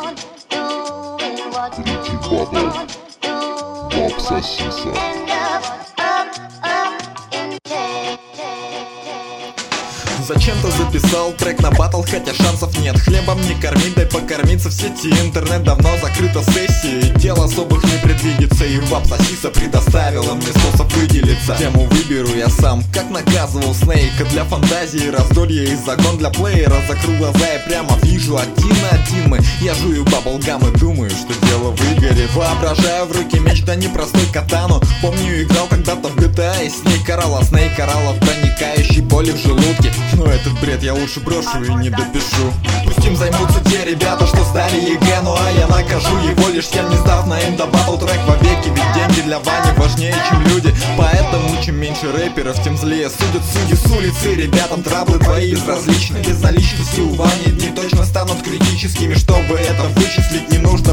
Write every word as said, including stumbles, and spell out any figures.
Бабл, Бобса Сиса. Зачем-то записал трек на батл, хотя шансов нет. Хлебом не кормить, дай покормиться в сети. Интернет давно закрыто сессии, дел особых не предвидится. И Бобса Сиса предоставила мне способ выделиться. Тему выберу я сам, как наказывал Снейка. Для фантазии раздолье и загон для плеера. Закрыл глаза и прямо вижу один на один мы. Я жую баблгам и думаю, что дело выгорит. Воображаю в руки меч, да не простой катану. Помню, играл когда-то в джи ти эй. Снейк орал, а Снейк орал от проникающей боли в желудке. Но этот бред я лучше брошу и не допишу. Пусть им займутся те ребята, что сдали ЕГЭ. Ну а я накажу его лишь тем, не сдав на им добавил трек вовеки. Ведь деньги для Вани важнее, чем люди. Поэтому чем меньше рэперов, тем злее судят судьи с улицы. Ребятам траблы твои безразличны. Без наличности у Вани дни точно станут критическими. Чтобы это вычислить, не нужно